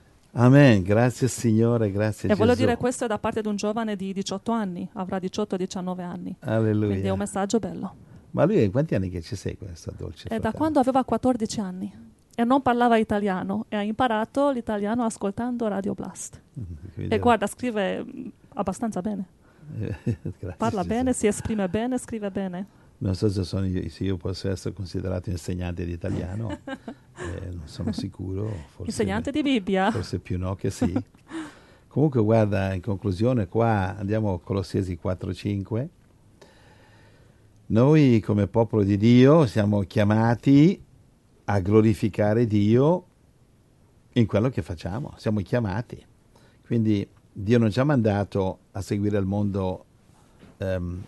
Amen. Grazie Signore, grazie E voglio Gesù. dire, questo è da parte di un giovane di diciotto anni, avrà diciotto diciannove anni. Alleluia. Quindi è un messaggio bello. Ma lui quanti anni che ci segue questa dolce È da fratello? quando aveva quattordici anni e non parlava italiano e ha imparato l'italiano ascoltando Radio Blast. Quindi- E guarda, scrive mm, abbastanza bene. Grazie, Parla Gesù. bene, si esprime bene, scrive bene. Non so se, sono io, se io posso essere considerato insegnante di italiano, eh, non sono sicuro. Forse, Insegnante di Bibbia. Forse più no che sì. Comunque guarda, in conclusione qua andiamo a Colossesi quattro cinque. Noi come popolo di Dio siamo chiamati a glorificare Dio in quello che facciamo, siamo chiamati. Quindi Dio non ci ha mandato a seguire il mondo ehm,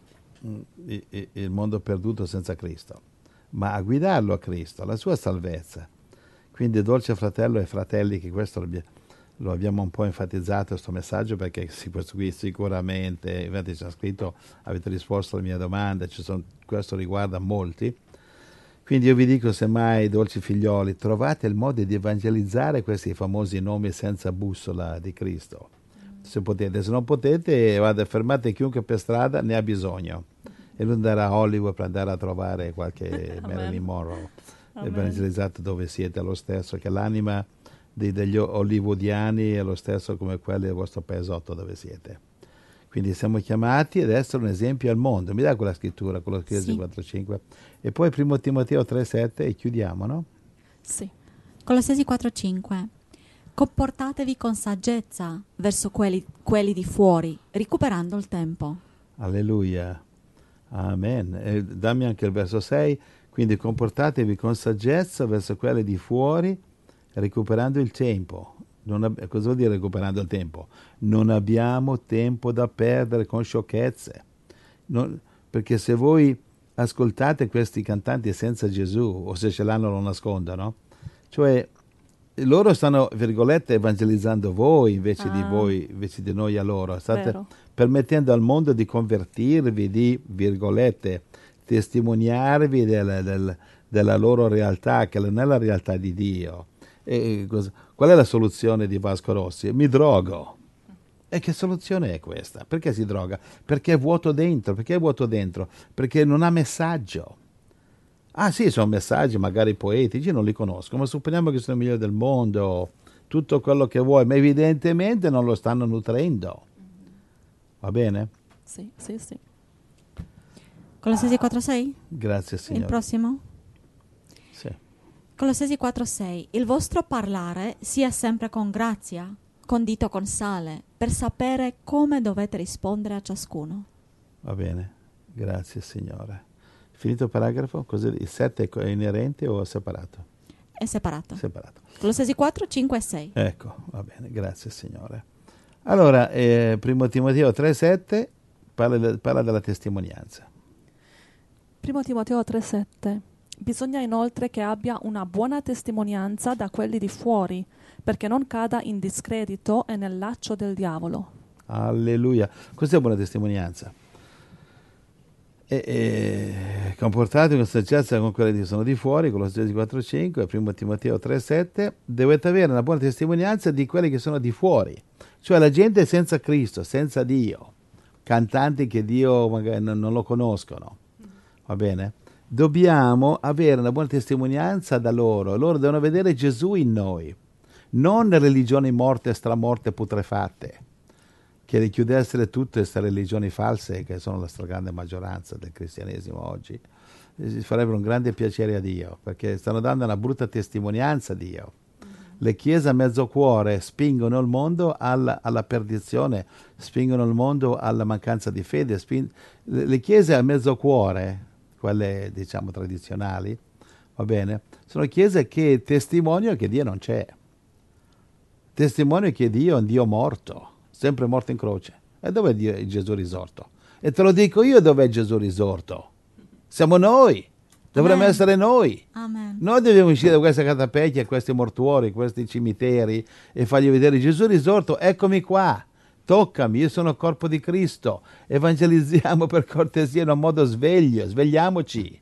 il, il mondo perduto senza Cristo, ma a guidarlo a Cristo, alla sua salvezza. Quindi, dolce fratello e fratelli, che questo lo, lo abbiamo un po' enfatizzato, questo messaggio, perché si, questo qui sicuramente, infatti c'è scritto, avete risposto alla mia domanda, ci sono, questo riguarda molti. Quindi io vi dico, semmai, dolci figlioli, trovate il modo di evangelizzare questi famosi nomi senza bussola di Cristo. Se potete, se non potete, vada, fermate chiunque per strada ne ha bisogno. E lui andrà a Hollywood per andare a trovare qualche Marilyn Monroe. Evangelizzato dove siete, lo stesso, che l'anima di, degli hollywoodiani è lo stesso come quelli del vostro paesotto dove siete. Quindi siamo chiamati ad essere un esempio al mondo. Mi dà quella scrittura, quello che Sì. quattro cinque. E poi primo Timoteo tre sette e chiudiamo, no? Sì. Colossesi quattro cinque. Comportatevi con saggezza verso quelli, quelli di fuori, recuperando il tempo. Alleluia. Amen. E dammi anche il verso sei. Quindi comportatevi con saggezza verso quelli di fuori, recuperando il tempo. Non ab- cosa vuol dire recuperando il tempo? Non abbiamo tempo da perdere con sciocchezze. Non, perché se voi ascoltate questi cantanti senza Gesù, o se ce l'hanno lo nascondono, cioè loro stanno, virgolette, evangelizzando voi invece Ah. di voi, invece di noi a loro. State Vero. permettendo al mondo di convertirvi, di, virgolette, testimoniarvi del, del, della loro realtà, che non è la realtà di Dio. E cosa, qual è la soluzione di Vasco Rossi? Mi drogo. E che soluzione è questa? Perché si droga? Perché è vuoto dentro. Perché è vuoto dentro? Perché non ha messaggio. Ah sì, sono messaggi magari poetici, non li conosco, ma supponiamo che sono i migliori del mondo, tutto quello che vuoi, ma evidentemente non lo stanno nutrendo. Va bene? Sì, sì, sì. Colossesi quattro sei? Grazie Il Signore. prossimo? Sì. Colossesi quattro sei. Il vostro parlare sia sempre con grazia, condito con sale, per sapere come dovete rispondere a ciascuno. Va bene, grazie Signore. Finito il paragrafo? Così, il sette è inerente o separato? È separato. Separato. Colossesi quattro, cinque e sei. Ecco, va bene, grazie Signore. Allora, eh, primo Timoteo tre sette parla, parla della testimonianza. Primo Timoteo tre sette. Bisogna inoltre che abbia una buona testimonianza da quelli di fuori, perché non cada in discredito e nel laccio del diavolo. Alleluia. Cos'è buona testimonianza? E, e, comportatevi con saggezza con quelli che sono di fuori, Colossesi quattro cinque, primo Timoteo tre sette. Dovete avere una buona testimonianza di quelli che sono di fuori, cioè la gente senza Cristo, senza Dio, cantanti che Dio magari non, non lo conoscono. Va bene? Dobbiamo avere una buona testimonianza da loro. Loro devono vedere Gesù in noi, non religioni morte, stramorte, putrefatte, che richiudessero tutte queste religioni false, che sono la stragrande maggioranza del cristianesimo oggi. Si farebbero un grande piacere a Dio, perché stanno dando una brutta testimonianza a Dio. Le chiese a mezzo cuore spingono il mondo alla, alla perdizione, spingono il mondo alla mancanza di fede. Sping... Le chiese a mezzo cuore, quelle diciamo tradizionali, va bene, sono chiese che testimoniano che Dio non c'è, testimoniano che Dio è un Dio morto, sempre morto in croce. E dov'è Dio, Gesù risorto? E te lo dico io, dov'è Gesù risorto? Siamo noi, dovremmo Amen. essere noi. Amen. Noi dobbiamo uscire da queste catapecchie, questi mortuori, questi cimiteri e fargli vedere Gesù risorto, eccomi qua. Toccami, io sono il corpo di Cristo. Evangelizziamo per cortesia in un modo sveglio, svegliamoci.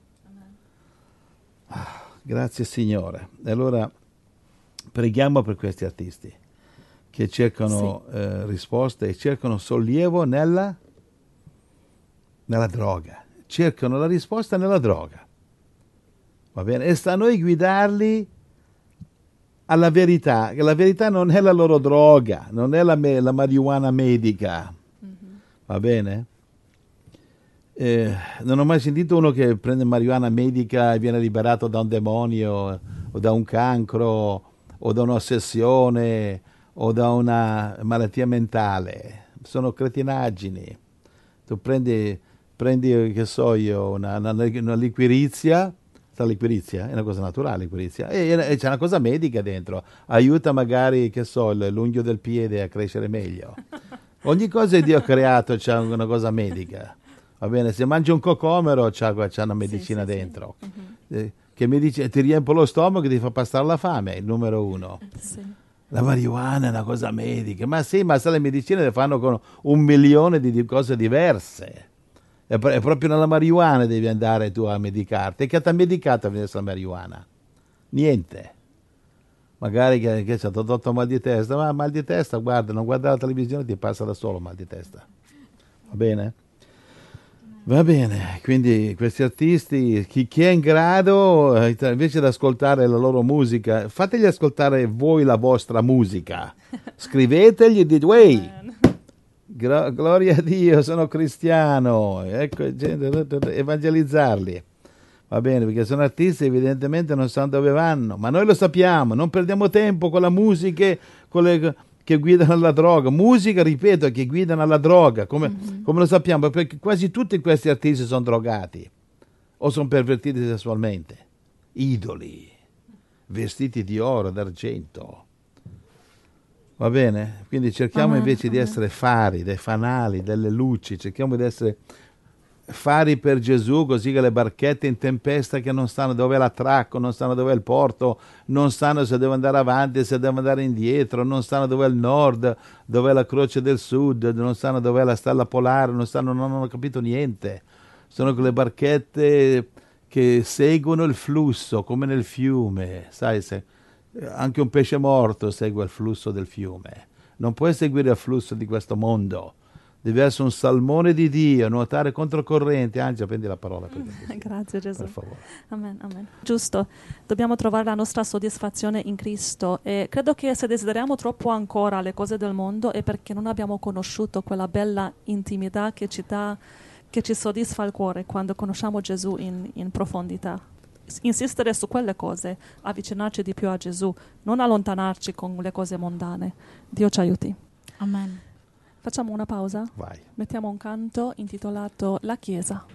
Ah, grazie Signore. E allora preghiamo per questi artisti che cercano Sì. eh, risposte e cercano sollievo nella, nella droga. Cercano la risposta nella droga. Va bene? E sta a noi guidarli alla verità, che la verità non è la loro droga, non è la, me- la marijuana medica, Mhm. va bene? Eh, non ho mai sentito uno che prende marijuana medica e viene liberato da un demonio o da un cancro o da un'ossessione o da una malattia mentale. Sono cretinaggini. Tu prendi, prendi che so io, una, una, una liquirizia. La liquirizia è una cosa naturale, liquirizia, e, e c'è una cosa medica dentro, aiuta magari, che so, l'unghio del piede a crescere meglio. Ogni cosa che Dio ha creato c'ha una cosa medica. Va bene, se mangi un cocomero c'ha, c'ha una medicina sì, sì, dentro. Sì. Uh-huh. Eh, che mi dice, ti riempie lo stomaco e ti fa passare la fame, il numero uno. Sì. La marijuana è una cosa medica. Ma sì, ma se le medicine le fanno con un milione di, di cose diverse. È, è proprio nella marijuana devi andare tu a medicarti. E che ti ha medicato adesso la marijuana? Niente. Magari che, che ci ha tolto mal di testa, ma mal di testa, guarda, non guarda la televisione, ti passa da solo mal di testa. Va bene? Va bene, quindi questi artisti, chi, chi è in grado, invece di ascoltare la loro musica, fategli ascoltare voi la vostra musica. Scrivetegli e dite, wey, gro- gloria a Dio, sono cristiano, ecco, evangelizzarli. Va bene, perché sono artisti evidentemente non sanno dove vanno, ma noi lo sappiamo, non perdiamo tempo con la musica, con le, che guidano alla droga. Musica, ripeto, che guidano alla droga, come, mm-hmm. come lo sappiamo, perché quasi tutti questi artisti sono drogati o sono pervertiti sessualmente. Idoli, vestiti di oro, d'argento. Va bene? Quindi cerchiamo ah, invece ah, di essere fari, dei fanali, delle luci, cerchiamo di essere fari per Gesù, così che le barchette in tempesta che non sanno dove è l'attracco, non sanno dove è il porto, non sanno se devono andare avanti, se devono andare indietro, non sanno dove è il nord, dove è la croce del sud, non sanno dove è la stella polare, non sanno, non hanno capito niente. Sono quelle barchette che seguono il flusso, come nel fiume, sai, se anche un pesce morto segue il flusso del fiume. Non puoi seguire il flusso di questo mondo. Devi essere un salmone di Dio, nuotare controcorrente. Angela, prendi la parola. Per Grazie Gesù. Per favore. Amen, amen. Giusto, dobbiamo trovare la nostra soddisfazione in Cristo e credo che se desideriamo troppo ancora le cose del mondo è perché non abbiamo conosciuto quella bella intimità che ci dà, che ci soddisfa il cuore quando conosciamo Gesù in, in profondità. Insistere su quelle cose, avvicinarci di più a Gesù, non allontanarci con le cose mondane. Dio ci aiuti. Amen. Facciamo una pausa? Vai. Mettiamo un canto intitolato La Chiesa.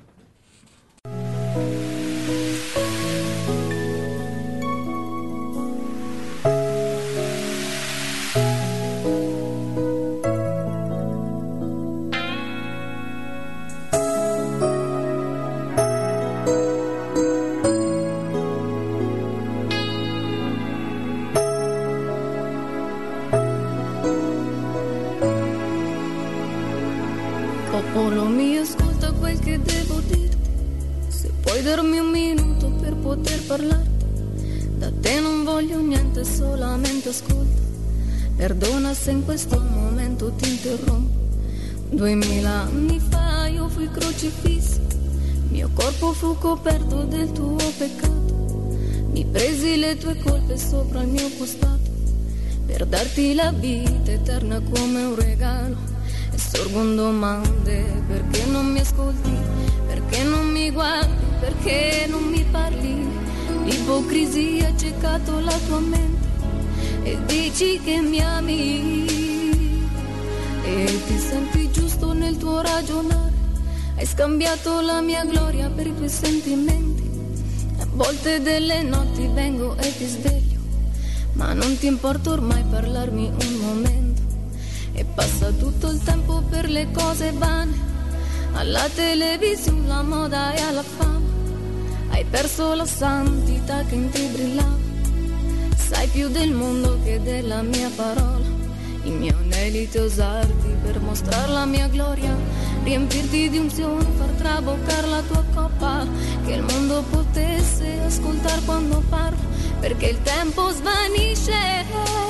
Popolo mio, ascolta quel che devo dirti. Se puoi darmi un minuto per poter parlarti, da te non voglio niente, solamente ascolta. Perdona se in questo momento ti interrompo. Duemila anni fa io fui crocifisso, mio corpo fu coperto del tuo peccato. Mi presi le tue colpe sopra il mio costato, per darti la vita eterna come un regalo. Sorgono domande, perché non mi ascolti, perché non mi guardi, perché non mi parli. L'ipocrisia ha accecato la tua mente e dici che mi ami e ti senti giusto nel tuo ragionare. Hai scambiato la mia gloria per i tuoi sentimenti. A volte delle notti vengo e ti sveglio, ma non ti importa ormai parlarmi un momento. E passa tutto il tempo per le cose vane, alla televisione, la moda e alla fama. Hai perso la santità che in te brillava. Sai più del mondo che della mia parola. I miei anelli ti usarti per mostrare la mia gloria, riempirti di unzione, far traboccare la tua coppa, che il mondo potesse ascoltare quando parlo, perché il tempo svanisce,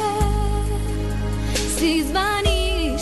si svanisce.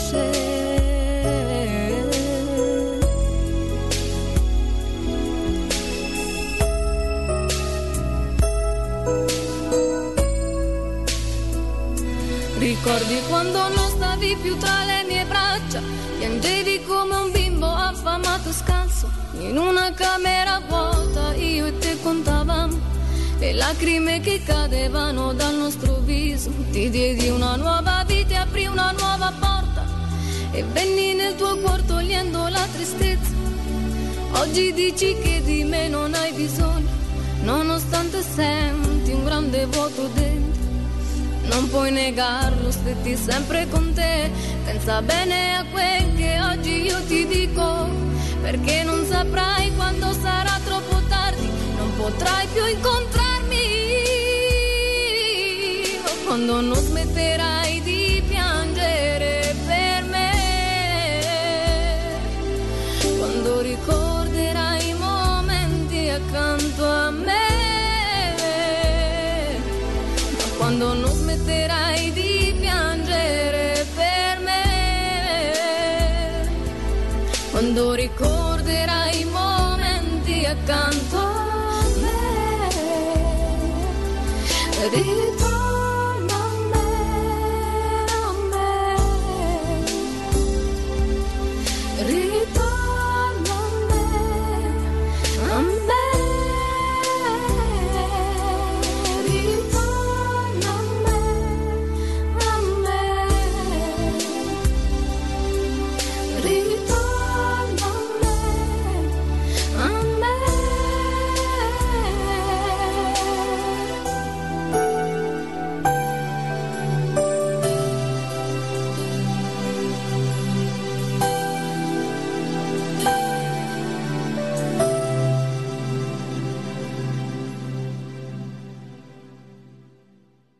Ricordi quando non stavi più tra le mie braccia, piangevi come un bimbo affamato scalzo, in una camera vuota io e te contavamo le lacrime che cadevano dal nostro viso. Ti diedi una nuova vita e aprì una nuova porta e venni nel tuo cuore togliendo la tristezza. Oggi dici che di me non hai bisogno, nonostante senti un grande vuoto dentro. non puoi negarlo, stetti sempre con te. Pensa bene a quel che oggi io ti dico, perché non saprai quando sarà troppo tardi, non potrai più incontrarmi. Ma quando non smetterai di piangere per me, quando ricorderai i momenti accanto a me, quando non smetterai di piangere per me, quando ricorderai i momenti accanto a me, ritornerai.